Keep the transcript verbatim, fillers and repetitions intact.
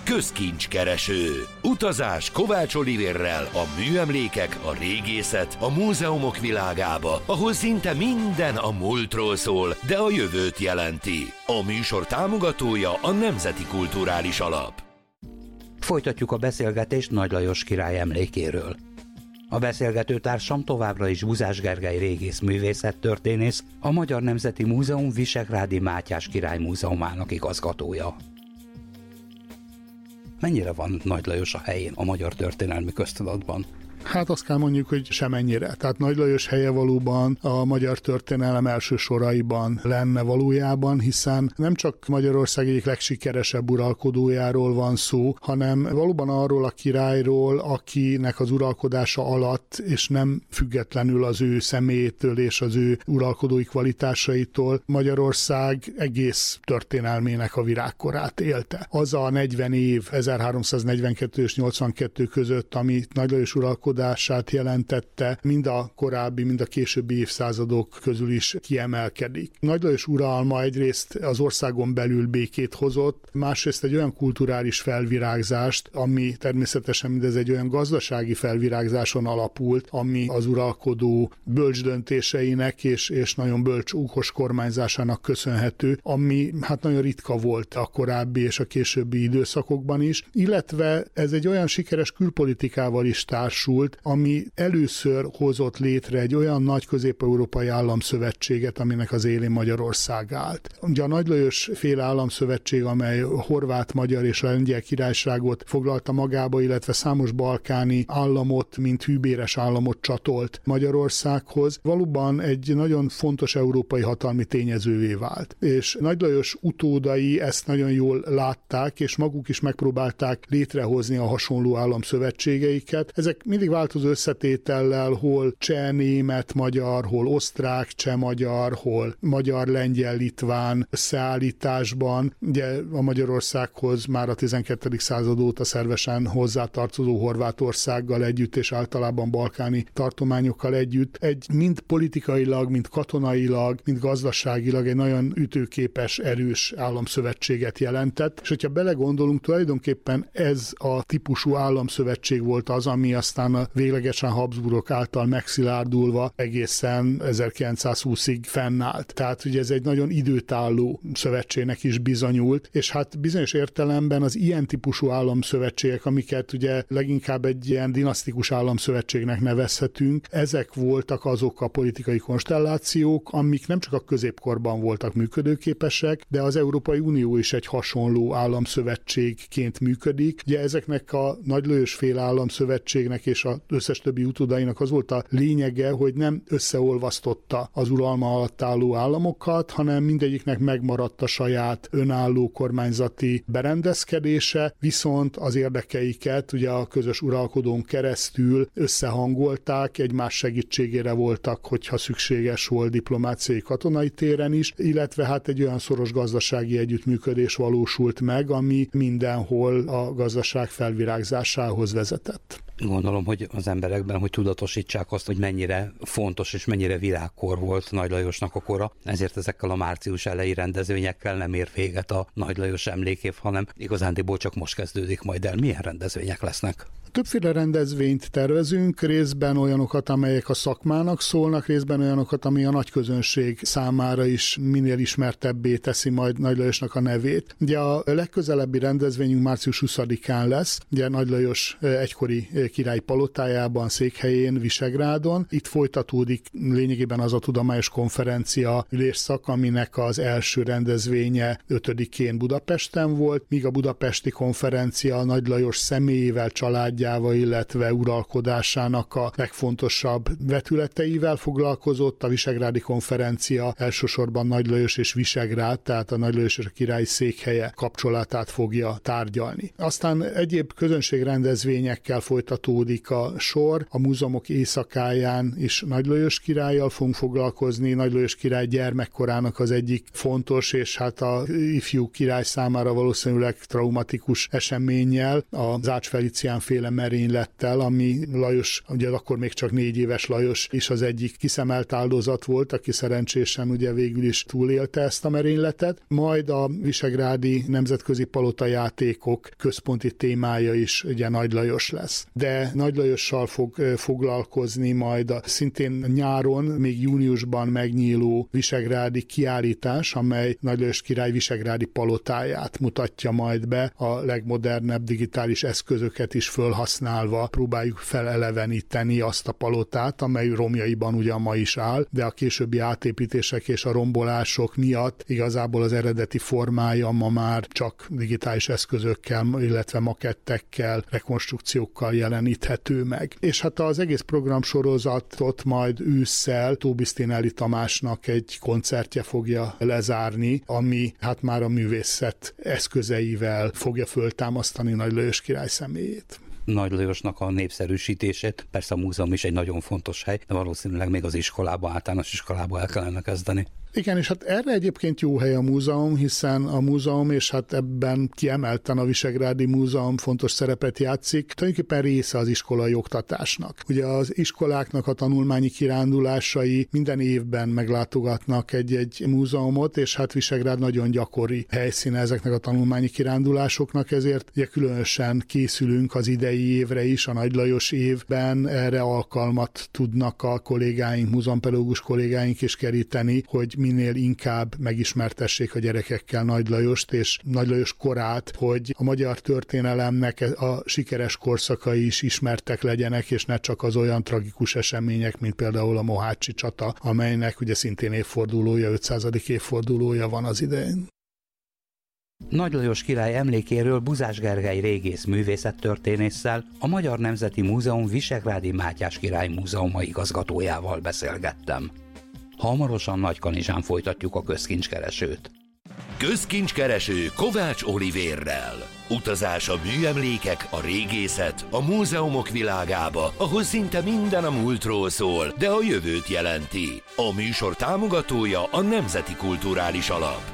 Közkincskereső. Utazás Kovács Olivérrel a műemlékek, a régészet, a múzeumok világába, ahol szinte minden a múltról szól, de a jövőt jelenti. A műsor támogatója a Nemzeti Kulturális Alap. Folytatjuk a beszélgetést Nagy Lajos király emlékéről. A beszélgető társam továbbra is Buzás Gergely régész művészettörténész, a Magyar Nemzeti Múzeum Visegrádi Mátyás Király Múzeumának igazgatója. Mennyire van Nagy Lajos a helyén a magyar történelmi köztudatban? Hát azt kell mondjuk, hogy semennyire. Tehát Nagy Lajos helye valóban a magyar történelem első soraiban lenne valójában, hiszen nem csak Magyarország egyik legsikeresebb uralkodójáról van szó, hanem valóban arról a királyról, akinek az uralkodása alatt, és nem függetlenül az ő személyétől és az ő uralkodói kvalitásaitól Magyarország egész történelmének a virágkorát élte. Az a negyven év, ezerháromszáznegyvenkettő és nyolcvankettő között, ami Nagy Lajos uralkodását jelentette, mind a korábbi, mind a későbbi évszázadok közül is kiemelkedik. Nagy Lajos uralma egyrészt az országon belül békét hozott, másrészt egy olyan kulturális felvirágzást, ami természetesen mindez egy olyan gazdasági felvirágzáson alapult, ami az uralkodó bölcs döntéseinek és, és nagyon bölcs, okos kormányzásának köszönhető, ami hát nagyon ritka volt a korábbi és a későbbi időszakokban is, illetve ez egy olyan sikeres külpolitikával is társul, ami először hozott létre egy olyan nagy közép-európai államszövetséget, aminek az élén Magyarország állt. Ugye a Nagy Lajos féle államszövetség, amely horvát, magyar és a lengyel királyságot foglalta magába, illetve számos balkáni államot, mint hűbéres államot csatolt Magyarországhoz, valóban egy nagyon fontos európai hatalmi tényezővé vált. És Nagy Lajos utódai ezt nagyon jól látták, és maguk is megpróbálták létrehozni a hasonló államszövetségeiket. Ezek mindig változó összetétellel, hol cseh, német, magyar, hol osztrák, cseh, magyar, hol magyar, lengyel, litván összeállításban. Ugye a Magyarországhoz már a tizenkettedik század óta szervesen hozzátartozó Horvátországgal együtt, és általában balkáni tartományokkal együtt egy mind politikailag, mind katonailag, mind gazdaságilag egy nagyon ütőképes, erős államszövetséget jelentett. És hogyha belegondolunk, tulajdonképpen ez a típusú államszövetség volt az, ami aztán a véglegesen Habsburgok által megszilárdulva egészen ezerkilencszázhúszig fennállt. Tehát ugye ez egy nagyon időtálló szövetségnek is bizonyult, és hát bizonyos értelemben az ilyen típusú államszövetségek, amiket ugye leginkább egy ilyen dinasztikus államszövetségnek nevezhetünk, ezek voltak azok a politikai konstellációk, amik nem csak a középkorban voltak működőképesek, de az Európai Unió is egy hasonló államszövetségként működik. Ugye ezeknek a Nagy Lajos féle államszövetségnek és az összes többi utódainak az volt a lényege, hogy nem összeolvasztotta az uralma alatt álló államokat, hanem mindegyiknek megmaradt a saját önálló kormányzati berendezkedése, viszont az érdekeiket ugye a közös uralkodón keresztül összehangolták, egymás segítségére voltak, hogyha szükséges volt diplomáciai, katonai téren is, illetve hát egy olyan szoros gazdasági együttműködés valósult meg, ami mindenhol a gazdaság felvirágzásához vezetett. Gondolom, hogy az emberekben, hogy tudatosítsák azt, hogy mennyire fontos és mennyire virágkor volt Nagy Lajosnak a kora. Ezért ezekkel a március elejé rendezvényekkel nem ér véget a Nagy Lajos emlékév, hanem igazándiból csak most kezdődik majd el. Milyen rendezvények lesznek? Többféle rendezvényt tervezünk, részben olyanokat, amelyek a szakmának szólnak, részben olyanokat, ami a nagy közönség számára is minél ismertebbé teszi majd Nagy Lajosnak a nevét. Ugye a legközelebbi rendezvényünk március huszadikán lesz, ugye Nagy Lajos egykori király palotájában, székhelyén, Visegrádon. Itt folytatódik lényegében az a tudományos konferencia ülésszak, aminek az első rendezvénye ötödikén Budapesten volt, míg a budapesti konferencia a Nagy Lajos személyével, családjával, illetve uralkodásának a legfontosabb vetületeivel foglalkozott. A visegrádi konferencia elsősorban Nagy Lajos és Visegrád, tehát a Nagy Lajos és a király székhelye kapcsolatát fogja tárgyalni. Aztán egyéb közönségrendezvényekkel folytatódik a sor. A múzeumok éjszakáján is Nagy Lajos királlyal fogunk foglalkozni. Nagy Lajos király gyermekkorának az egyik fontos, és hát a ifjú király számára valószínűleg traumatikus eseménnyel, a Zács Felicián féle féle merénylettel, ami Lajos, ugye akkor még csak négy éves Lajos is az egyik kiszemelt áldozat volt, aki szerencsésen ugye végül is túlélte ezt a merényletet. Majd a visegrádi nemzetközi palotajátékok központi témája is ugye Nagy Lajos lesz. De Nagy Lajossal fog foglalkozni majd a szintén nyáron, még júniusban megnyíló visegrádi kiállítás, amely Nagy Lajos király visegrádi palotáját mutatja majd be, a legmodernebb digitális eszközöket is fölhasználva próbáljuk feleleveníteni azt a palotát, amely romjaiban ugyan ma is áll, de a későbbi átépítések és a rombolások miatt igazából az eredeti formája ma már csak digitális eszközökkel, illetve makettekkel, rekonstrukciókkal jeleníthető meg. És hát az egész programsorozatot majd ősszel Tóbi Sztinelli Tamásnak egy koncertje fogja lezárni, ami hát már a művészet eszközeivel fogja föltámasztani Nagy Lajos király személyét. Nagy Lajosnak a népszerűsítését, persze a múzeum is egy nagyon fontos hely, de valószínűleg még az iskolába, általános iskolába el kellene kezdeni. Igen, és hát erre egyébként jó hely a múzeum, hiszen a múzeum, és hát ebben kiemelten a Visegrádi Múzeum fontos szerepet játszik, tulajdonképpen része az iskolai oktatásnak. Ugye az iskoláknak a tanulmányi kirándulásai minden évben meglátogatnak egy-egy múzeumot, és hát Visegrád nagyon gyakori helyszíne ezeknek a tanulmányi kirándulásoknak, ezért ugye különösen készülünk az idei évre is, a Nagy Lajos évben erre alkalmat tudnak a kollégáink, múzeumpedagógus kollégáink is keríteni, hogy minél inkább megismertessék a gyerekekkel Nagy Lajost és Nagy Lajos korát, hogy a magyar történelemnek a sikeres korszakai is ismertek legyenek, és ne csak az olyan tragikus események, mint például a mohácsi csata, amelynek ugye szintén évfordulója, ötszázadik évfordulója van az idején. Nagy Lajos király emlékéről Buzás Gergely régész művészettörténésszel, a Magyar Nemzeti Múzeum Visegrádi Mátyás király múzeuma igazgatójával beszélgettem. Hamarosan Nagykanizsán folytatjuk a közkincskeresőt. Közkincskereső Kovács Olivérrel. Utazás a műemlékek, a régészet, a múzeumok világába, ahol szinte minden a múltról szól, de a jövőt jelenti. A műsor támogatója a Nemzeti Kulturális Alap.